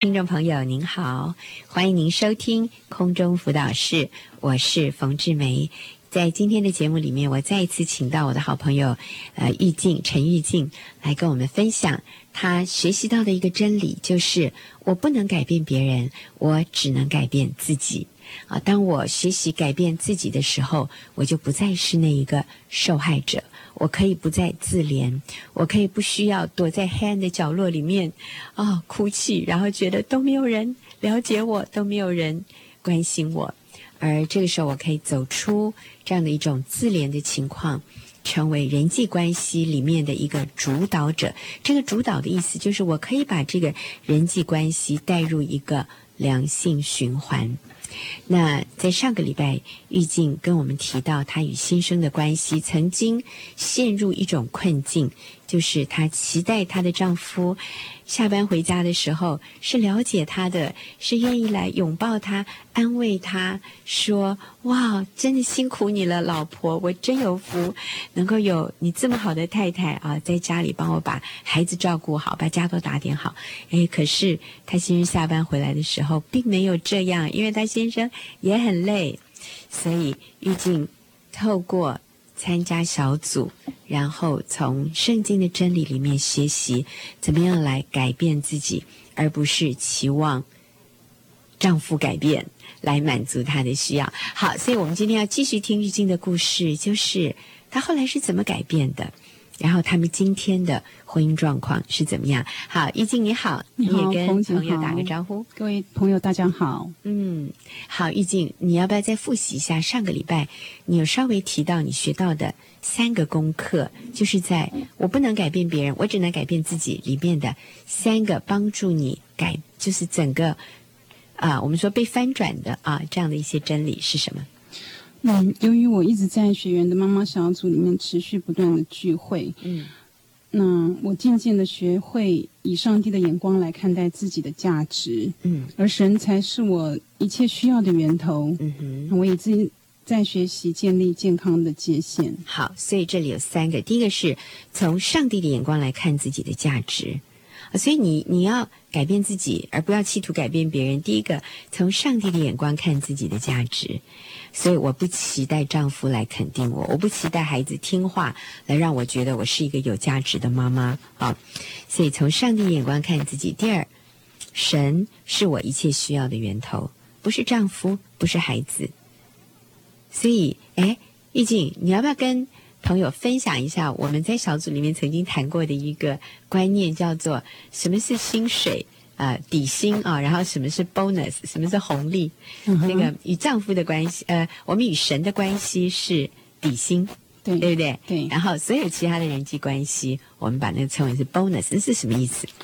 听众朋友您好，欢迎您收听空中辅导室，我是冯志梅。在今天的节目里面，我再一次请到我的好朋友陈玉静来跟我们分享他学习到的一个真理，就是我不能改变别人，我只能改变自己。当我学习改变自己的时候，我就不再是那一个受害者，我可以不再自怜，我可以不需要躲在黑暗的角落里面哭泣，然后觉得都没有人了解我，都没有人关心我。而这个时候我可以走出这样的一种自怜的情况，成为人际关系里面的一个主导者。这个主导的意思就是我可以把这个人际关系带入一个良性循环。那在上个礼拜，玉静跟我们提到她与先生的关系曾经陷入一种困境，就是她期待她的丈夫下班回家的时候是了解她的，是愿意来拥抱她，安慰她，说哇，真的辛苦你了老婆，我真有福能够有你这么好的太太在家里帮我把孩子照顾好，把家都打点好。可是她先生下班回来的时候并没有这样，因为她先生也很累。所以玉静透过参加小组，然后从圣经的真理里面学习怎么样来改变自己，而不是期望丈夫改变来满足他的需要。好，所以我们今天要继续听玉静的故事，就是她后来是怎么改变的，然后他们今天的婚姻状况是怎么样。好，玉静你好，你也跟朋友打个招呼。 各位朋友大家好。 好，玉静，你要不要再复习一下上个礼拜你有稍微提到你学到的3个功课，就是在我不能改变别人，我只能改变自己里面的3个帮助你就是整个我们说被翻转的这样的一些真理是什么？ 由于我一直在学员的妈妈小组里面持续不断的聚会，那我渐渐的学会以上帝的眼光来看待自己的价值，而神才是我一切需要的源头。我也自己在学习建立健康的界限。 好，所以这里有3个，第一个是从上帝的眼光来看自己的价值。所以你要改变自己，而不要企图改变别人。第一个，从上帝的眼光看自己的价值。所以我不期待丈夫来肯定我，我不期待孩子听话来让我觉得我是一个有价值的妈妈。所以从上帝的眼光看自己。第二，神是我一切需要的源头，不是丈夫，不是孩子。所以玉静，你要不要跟朋友分享一下我们在小组里面曾经谈过的一个观念，叫做什么是薪水底薪然后什么是 bonus， 什么是红利。那个与丈夫的关系我们与神的关系是底薪，对不对？ 对。 然后所有其他的人际关系我们把那个称为是 bonus， 这是什么意思？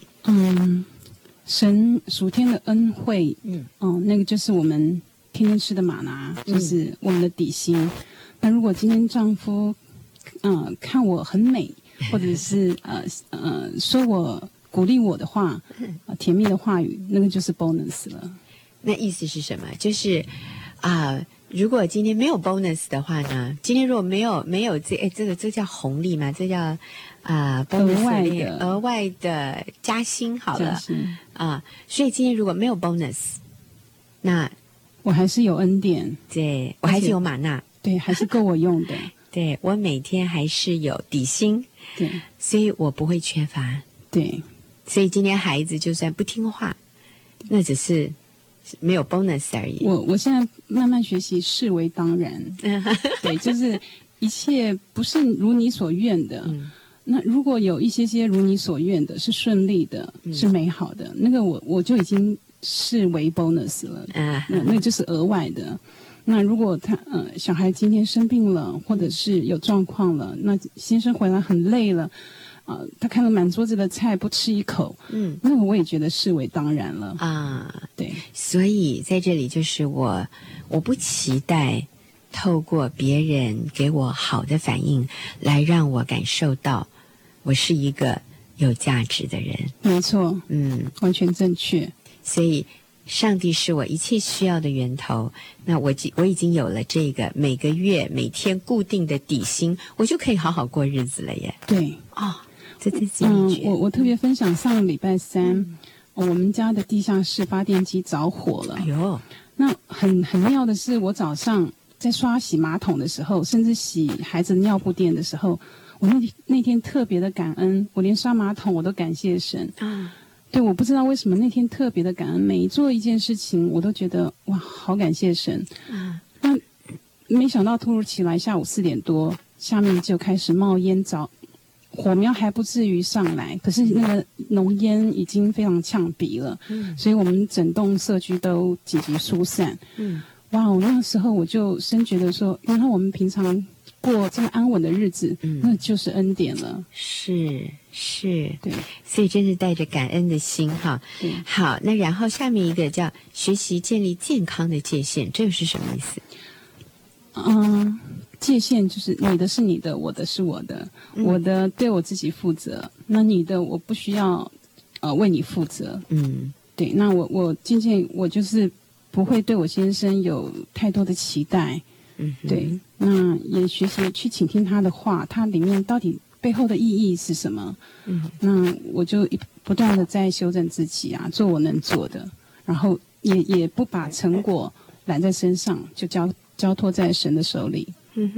神属天的恩惠那个就是我们天天吃的玛拿，就是我们的底薪。那如果今天丈夫看我很美，或者是说我鼓励我的话，甜蜜的话语，那个就是 bonus 了。 那意思是什么？就是如果今天没有 bonus 的话呢？今天如果没有这叫红利嘛？这叫bonus 额外的加薪好了所以今天如果没有 bonus， 那我还是有恩典， 对，我还是有玛纳， 对，还是够我用的。 对，我每天还是有底薪， 对， 所以我不会缺乏。 对， 所以今天孩子就算不听话，那只是没有 bonus 而已。 我现在慢慢学习视为当然。对，就是一切不是如你所愿的。那如果有一些如你所愿的，是顺利的，是美好的，那个我就已经视为 bonus 了。那就是额外的。那如果小孩今天生病了，或者是有状况了，那先生回来很累了，他看到满桌子的菜不吃一口，那个我也觉得视为当然了对， 所以在这里就是我不期待透过别人给我好的反应来让我感受到我是一个有价值的人。 没错，完全正确。 所以上帝是我一切需要的源头，那我已经有了这个每个月每天固定的底薪，我就可以好好过日子了耶。 对， 这真是一绝。 我特别分享上个礼拜三， 我们家的地下室发电机着火了。 哎呦， 那很妙的是，我早上在洗马桶的时候，甚至洗孩子的尿布垫的时候，我那天特别的感恩，我连刷马桶我都感谢神啊。对，我不知道为什么那天特别的感恩，每做一件事情我都觉得哇，好感谢神。那没想到突如其来，下午4点多，下面就开始冒烟火苗还不至于上来，可是那个浓烟已经非常呛鼻了。所以我们整栋社区都紧急疏散。哇，那时候我就深觉得说，原来我们平常过这么安稳的日子，那就是恩典了。 是， 对， 所以真是带着感恩的心哈。好，那然后下面一个叫学习建立健康的界限，这个是什么意思？ 界限就是你的是你的，我的是我的，我的对我自己负责，那你的我不需要为你负责。对，那我渐渐我就是不会对我先生有太多的期待。对，那也学习去倾听他的话，他里面到底背后的意义是什么？那我就不断的在修正自己啊，做我能做的，然后也不把成果揽在身上，就交托在神的手里。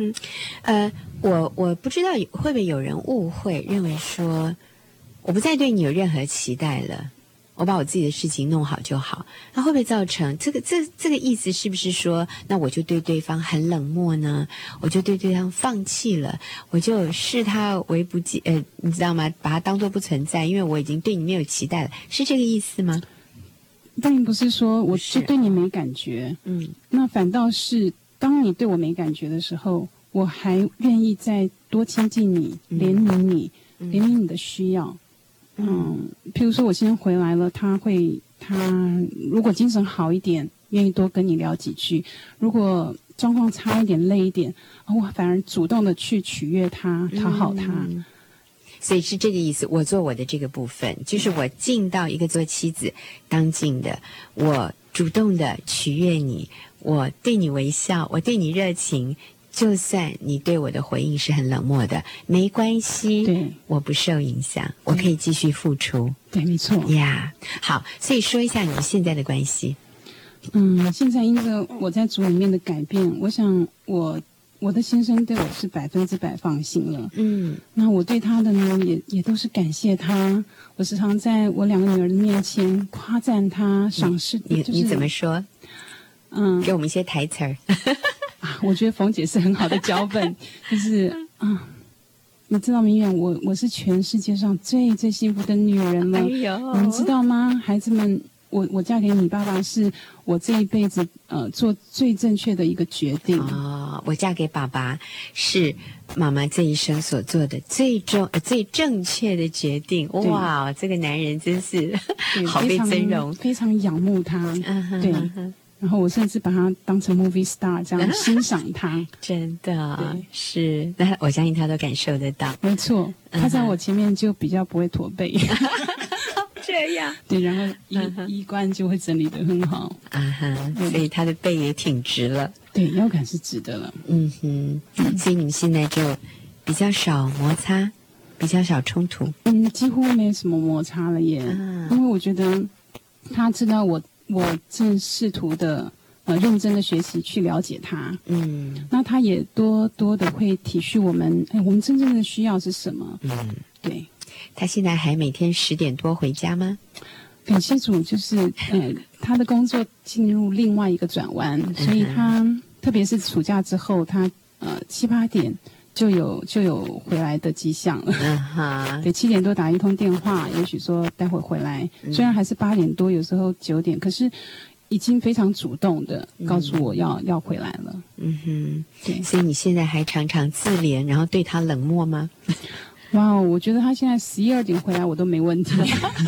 我不知道会不会有人误会，认为说我不再对你有任何期待了，我把我自己的事情弄好就好，那会不会造成这个意思？是不是说，那我就对对方很冷漠呢？我就对对方放弃了，我就视他为不计，你知道吗？把他当作不存在，因为我已经对你没有期待了，是这个意思吗？ 并不是说我就对你没感觉，那反倒是当你对我没感觉的时候，我还愿意再多亲近你，怜悯你的需要。譬如说我先生回来了，他如果精神好一点，愿意多跟你聊几句；如果状况差一点、累一点，我反而主动的去取悦他、讨好他。 所以是这个意思，我做我的这个部分，就是我尽到一个做妻子当尽的，我主动的取悦你，我对你微笑，我对你热情，就算你对我的回应是很冷漠的，没关系， 对， 我不受影响，我可以继续付出。 对，没错。 呀，好，所以说一下你们现在的关系。 现在因为我在组里面的改变，我想我的先生对我是100%放心了。那我对他的呢，也都是感谢他。我时常在我2个女儿的面前夸赞他，赏识。 你怎么说？给我们一些台词儿。 我觉得冯姐是很好的脚本，就是你知道明远，我是全世界上最最幸福的女人了。哎呦，你们知道吗？孩子们，我嫁给你爸爸是我这一辈子做最正确的一个决定。 我嫁给爸爸是妈妈这一生所做的最正确的决定。哇，这个男人真是好被尊荣， 非常仰慕他。对。然后我甚至把他当成 movie star 这样欣赏他。真的是，那我相信他都感受得到。 没错，他在我前面就比较不会驼背。 这样对，然后衣冠就会整理得很好。 所以他的背也挺直了。 对，腰杆是直的了。 所以你们现在就比较少摩擦，比较少冲突。 几乎没什么摩擦了耶。因为我觉得他知道我正试图的认真的学习去了解他。那他也多多的会体恤我们真正的需要是什么。对。 他现在还每天10点多回家吗？ 感谢主，就是他的工作进入另外一个转弯，所以他特别是暑假之后，他7、8点就有回来的迹象了。对，7点多打一通电话，也许说待会回来，虽然还是8点多，有时候9点，可是已经非常主动的告诉我要回来了。 对，所以你现在还常常自怜，然后对他冷漠吗？ 哇，我觉得他现在11、12点回来我都没问题。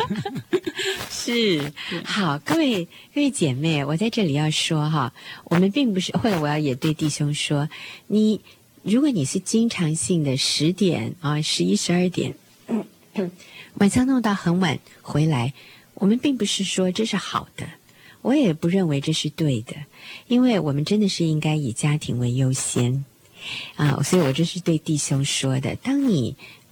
是，好，各位姐妹，我在这里要说哈，我们并不是，或者我要也对弟兄说，如果你是经常性的10点11、12点，晚上弄到很晚回来，我们并不是说这是好的，我也不认为这是对的，因为我们真的是应该以家庭为优先。所以我这是对弟兄说的，当你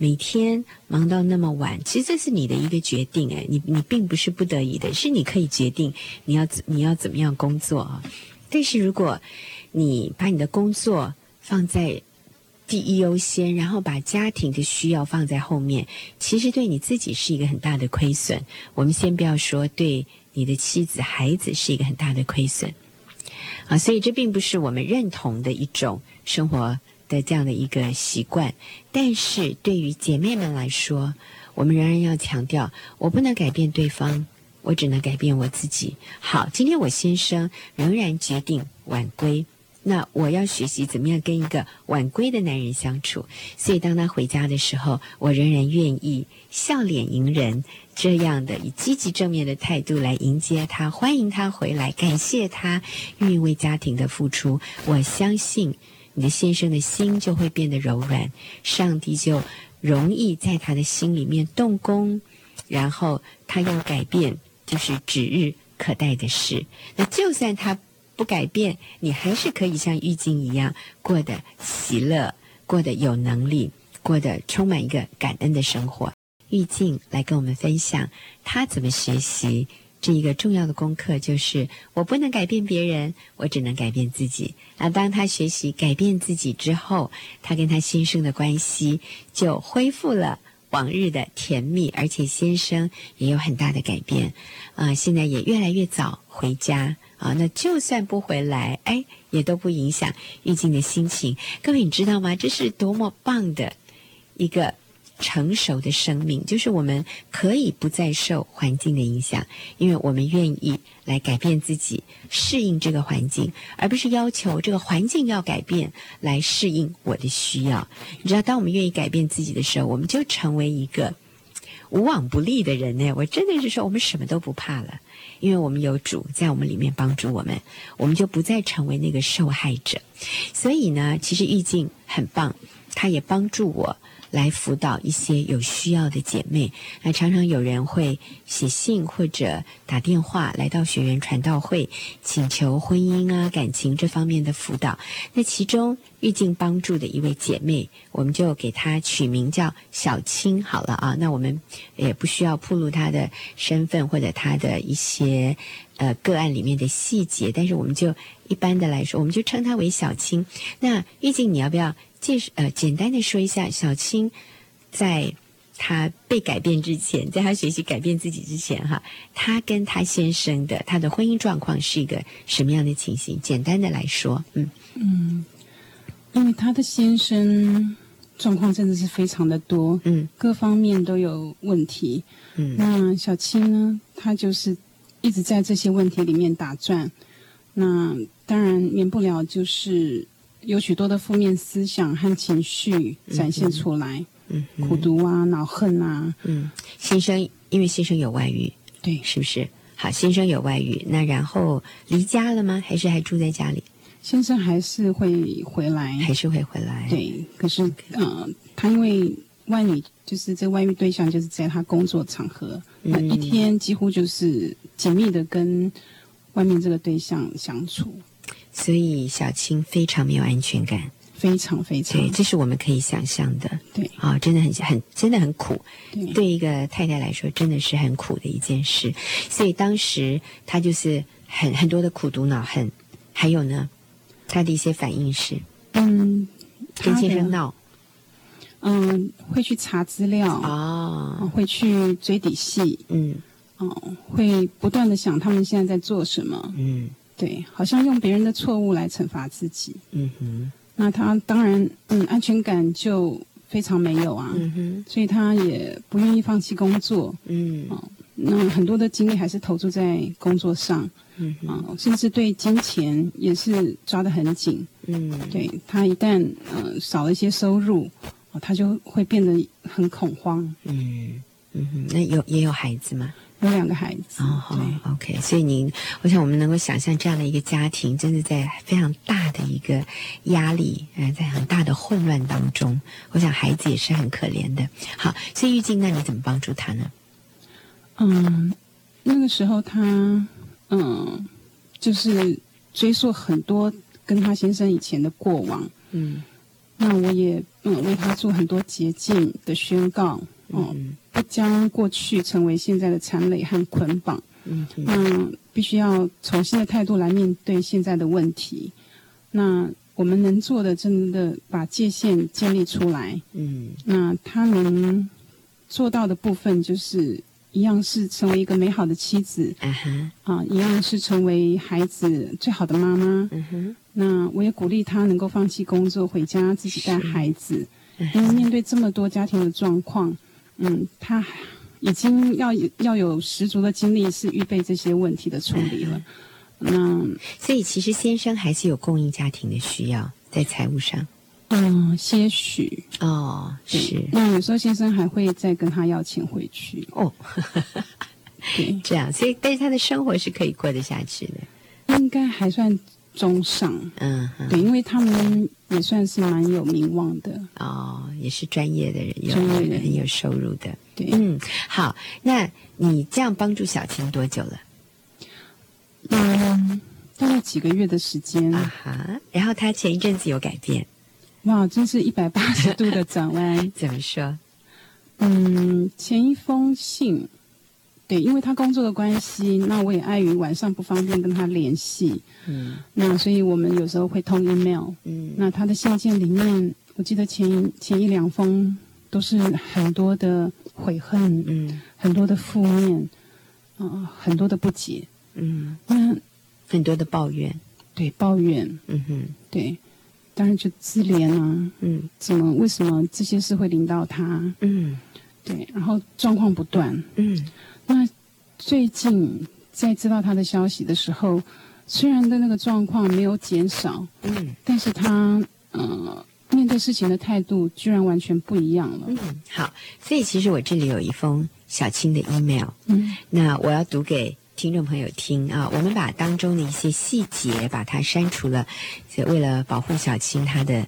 每天忙到那么晚，其实这是你的一个决定，你并不是不得已的，是你可以决定你要怎么样工作啊。但是如果你把你的工作放在第一优先，然后把家庭的需要放在后面，其实对你自己是一个很大的亏损。我们先不要说对你的妻子孩子是一个很大的亏损啊，所以这并不是我们认同的一种生活的这样的一个习惯。但是对于姐妹们来说，我们仍然要强调，我不能改变对方，我只能改变我自己。好，今天我先生仍然决定晚归，那我要学习怎么样跟一个晚归的男人相处。所以当他回家的时候，我仍然愿意笑脸迎人，这样的以积极正面的态度来迎接他，欢迎他回来，感谢他愿意为家庭的付出。我相信你的先生的心就会变得柔软，上帝就容易在他的心里面动工，然后他要改变就是指日可待的事。那就算他不改变，你还是可以像玉静一样过得喜乐，过得有能力，过得充满一个感恩的生活。玉静来跟我们分享她怎么学习这一个重要的功课，就是我不能改变别人，我只能改变自己。那当她学习改变自己之后，她跟她先生的关系就恢复了往日的甜蜜，而且先生也有很大的改变现在也越来越早回家那就算不回来也都不影响玉静的心情。各位你知道吗？这是多么棒的一个成熟的生命，就是我们可以不再受环境的影响，因为我们愿意来改变自己，适应这个环境，而不是要求这个环境要改变来适应我的需要。你知道当我们愿意改变自己的时候，我们就成为一个无往不利的人呢。我真的是说我们什么都不怕了，因为我们有主在我们里面帮助我们，我们就不再成为那个受害者。所以呢，其实玉静很棒，她也帮助我来辅导一些有需要的姐妹。那常常有人会写信或者打电话来到学员传道会，请求婚姻感情这方面的辅导。那其中玉静帮助的一位姐妹，我们就给她取名叫小青好了那我们也不需要暴露她的身份或者她的一些个案里面的细节，但是我们就一般的来说，我们就称她为小青。那玉静你要不要简单的说一下小青在她被改变之前，在她学习改变自己之前她跟她先生的她的婚姻状况是一个什么样的情形？简单的来说因为她的先生状况真的是非常的多各方面都有问题那小青呢，她就是一直在这些问题里面打转，那当然免不了就是有许多的负面思想和情绪展现出来苦毒恼恨先生因为先生有外遇， 对， 是不是？好，先生有外遇，那然后离家了吗？还是还住在家里？ 先生还是会回来， 还是会回来。 对，可是他因为外遇，就是这外遇对象就是在他工作场合，那一天几乎就是紧密的跟外面这个对象相处， 所以小青非常没有安全感， 非常非常， 对，这是我们可以想象的。 对真的很苦，对一个太太来说真的是很苦的一件事。所以当时她就是很多的苦毒恼恨。还有呢，她的一些反应是跟先生闹， 会去查资料会去追底细会不断的想他们现在在做什么对，好像用别人的错误来惩罚自己那他当然安全感就非常没有所以他也不愿意放弃工作那很多的精力还是投注在工作上甚至对金钱也是抓得很紧对，他一旦少了一些收入他就会变得很恐慌那也有孩子吗？ 有2个孩子 OK， 所以我想我们能够想象这样的一个家庭真的在非常大的一个压力在很大的混乱当中，我想孩子也是很可怜的。好，所以玉静那你怎么帮助他呢？ 那个时候他就是追溯很多跟他先生以前的过往那我也为他做很多洁净的宣告，不将过去成为现在的缠累和捆绑。那必须要重新的态度来面对现在的问题。那我们能做的，真的把界限建立出来。那他能做到的部分，就是一样是成为一个美好的妻子，一样是成为孩子最好的妈妈。那我也鼓励他能够放弃工作，回家自己带孩子。因为面对这么多家庭的状况，他已经要有十足的精力是预备这些问题的处理了。 所以其实先生还是有供应家庭的需要，在财务上。 些许是。 那有时候先生还会再跟他要钱回去。对， 这样，所以但是他的生活是可以过得下去的， 应该还算中上。对，因为他们也算是蛮有名望的。也是专业的人，很有收入的。 对，好，那你这样帮助小青多久了？ 大概几个月的时间。 然后他前一阵子有改变。 哇，真是180度的转弯。 怎么说？ 前一封信，对，因为他工作的关系，那我也碍于晚上不方便跟他联系，那所以我们有时候会通 email，那他的信件里面，我记得前一两封都是很多的悔恨，很多的负面，很多的不解，那很多的抱怨， 对，抱怨，对。当然就自怜啊，为什么这些事会临到他？对，然后状况不断，那最近在知道他的消息的时候，虽然的那个状况没有减少，但是他面对事情的态度居然完全不一样了。 好，所以其实我这里有一封小青的 email，那我要读给听众朋友听啊，我们把当中的一些细节把它删除了，为了保护小青她的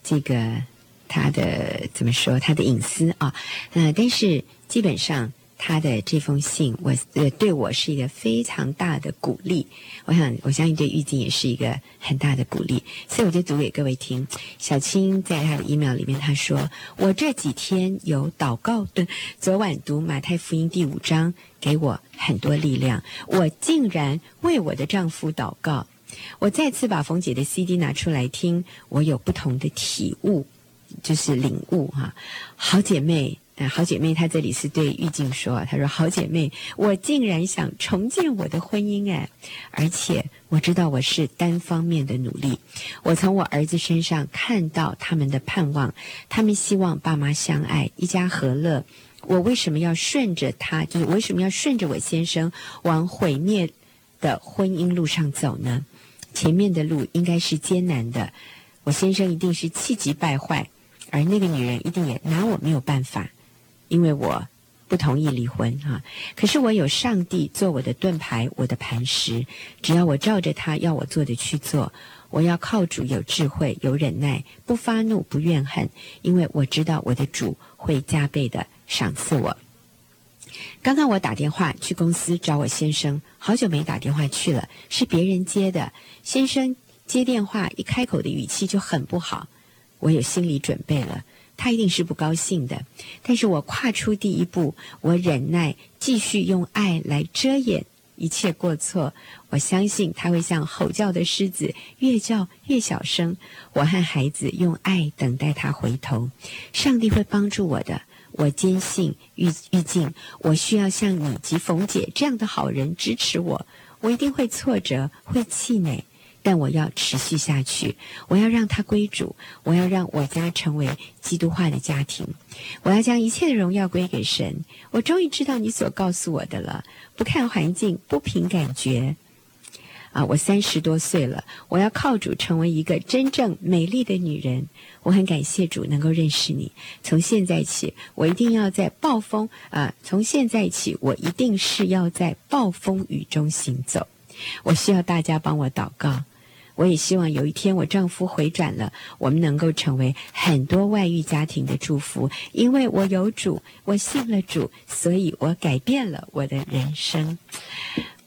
怎么说，她的隐私啊，但是基本上她的这封信，对我是一个非常大的鼓励，我相信对玉静也是一个很大的鼓励，所以我就读给各位听。小青在她的 email 里面她说，我这几天有祷告，昨晚读马太福音第5章给我很多力量，我竟然为我的丈夫祷告。我再次把冯姐的 CD 拿出来听，我有不同的体悟，就是领悟好姐妹她这里是对玉静说，她说好姐妹，我竟然想重建我的婚姻而且我知道我是单方面的努力，我从我儿子身上看到他们的盼望，他们希望爸妈相爱，一家和乐。我为什么要顺着他，就是为什么要顺着我先生往毁灭的婚姻路上走呢？前面的路应该是艰难的，我先生一定是气急败坏，而那个女人一定也拿我没有办法，因为我不同意离婚可是我有上帝做我的盾牌，我的磐石，只要我照着他要我做的去做，我要靠主有智慧，有忍耐，不发怒，不怨恨，因为我知道我的主会加倍的赏赐我。刚刚我打电话去公司找我先生，好久没打电话去了，是别人接的，先生接电话一开口的语气就很不好，我有心理准备了，他一定是不高兴的，但是我跨出第一步，我忍耐，继续用爱来遮掩一切过错，我相信他会像吼叫的狮子，越叫越小声，我和孩子用爱等待他回头，上帝会帮助我的，我坚信玉静，我需要像你及冯姐这样的好人支持我，我一定会挫折，会气馁，但我要持续下去，我要让他归主，我要让我家成为基督化的家庭，我要将一切的荣耀归给神。我终于知道你所告诉我的了，不看环境，不凭感觉我30多岁了，我要靠主成为一个真正美丽的女人。我很感谢主能够认识你，从现在起我一定要在从现在起我一定是要在暴风雨中行走。我需要大家帮我祷告，我也希望有一天我丈夫回转了，我们能够成为很多外遇家庭的祝福，因为我有主，我信了主，所以我改变了我的人生。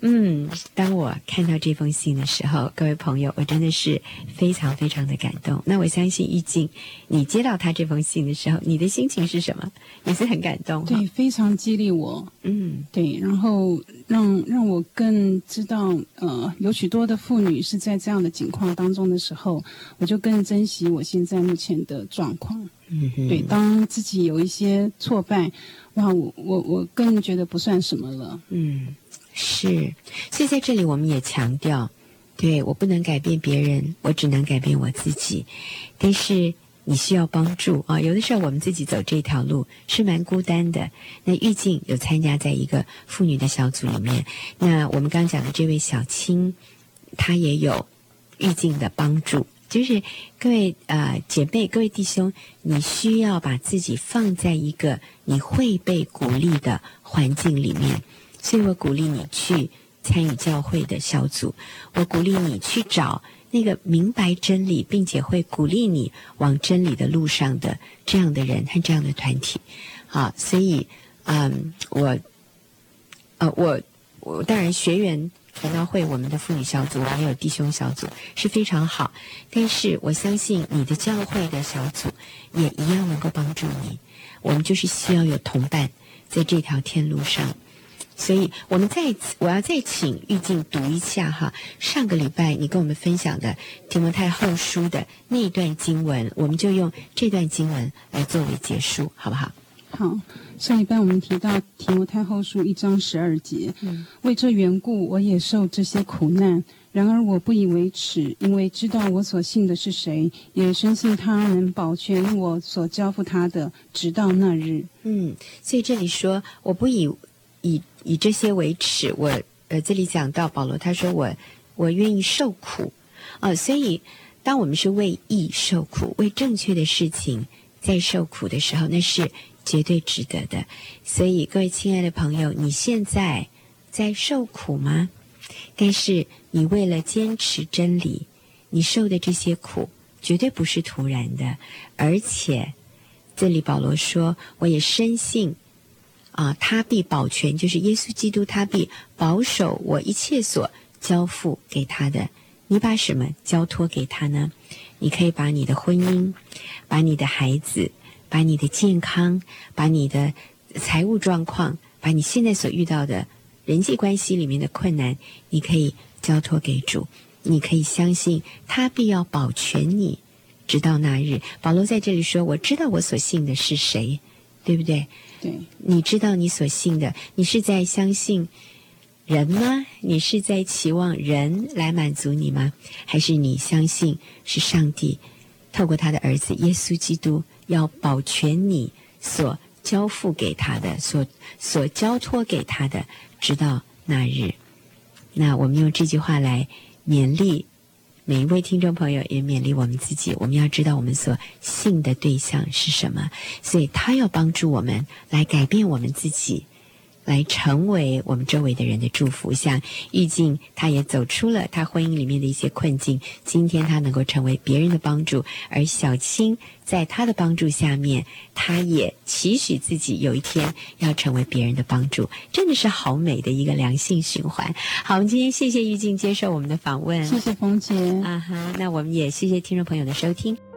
当我看到这封信的时候，各位朋友，我真的是非常非常的感动。那我相信玉静，你接到他这封信的时候，你的心情是什么？也是很感动。 对，非常激励我。对，然后让我更知道，有许多的妇女是在这样的境况当中的时候，我就更珍惜我现在目前的状况。对，当自己有一些挫败，哇，我更觉得不算什么了。 是，所以在这里我们也强调，对，我不能改变别人，我只能改变我自己。但是你需要帮助啊，有的时候我们自己走这条路是蛮孤单的。那玉静有参加在一个妇女的小组里面，那我们刚讲的这位小青，她也有玉静的帮助。就是各位姐妹，各位弟兄，你需要把自己放在一个你会被鼓励的环境里面。所以我鼓励你去参与教会的小组，我鼓励你去找那个明白真理并且会鼓励你往真理的路上的这样的人和这样的团体。好，所以我当然学员传道会我们的妇女小组还有弟兄小组是非常好，但是我相信你的教会的小组也一样能够帮助你。我们就是需要有同伴在这条天路上。所以我要再请玉静读一下哈，上个礼拜你跟我们分享的提摩太后书的那一段经文，我们就用这段经文来作为结束，好不好？ 好，上一班我们提到提摩太后书1章12节，为这缘故我也受这些苦难，然而我不以为耻，因为知道我所信的是谁，也深信他能保全我所交付他的，直到那日。 所以这里说我不以这些为耻，这里讲到保罗他说我愿意受苦所以当我们是为义受苦，为正确的事情在受苦的时候，那是绝对值得的。所以各位亲爱的朋友，你现在在受苦吗？但是你为了坚持真理，你受的这些苦绝对不是突然的，而且这里保罗说我也深信他必保全，就是耶稣基督他必保守我一切所交付给他的。你把什么交托给他呢？你可以把你的婚姻，把你的孩子，把你的健康，把你的财务状况，把你现在所遇到的人际关系里面的困难，你可以交托给主。你可以相信他必要保全你直到那日。保罗在这里说我知道我所信的是谁，对不对？ 对， 你知道你所信的，你是在相信人吗？你是在期望人来满足你吗？还是你相信是上帝透过他的儿子耶稣基督要保全你所交付给他的，所交托给他的，直到那日。那我们用这句话来勉励每一位听众朋友，也勉励我们自己，我们要知道我们所信的对象是什么，所以他要帮助我们来改变我们自己，来成为我们周围的人的祝福。像玉静她也走出了她婚姻里面的一些困境，今天她能够成为别人的帮助，而小青在她的帮助下面，她也期许自己有一天要成为别人的帮助，真的是好美的一个良性循环。好，我们今天谢谢玉静接受我们的访问， 谢谢冯姐。 那我们也谢谢听众朋友的收听。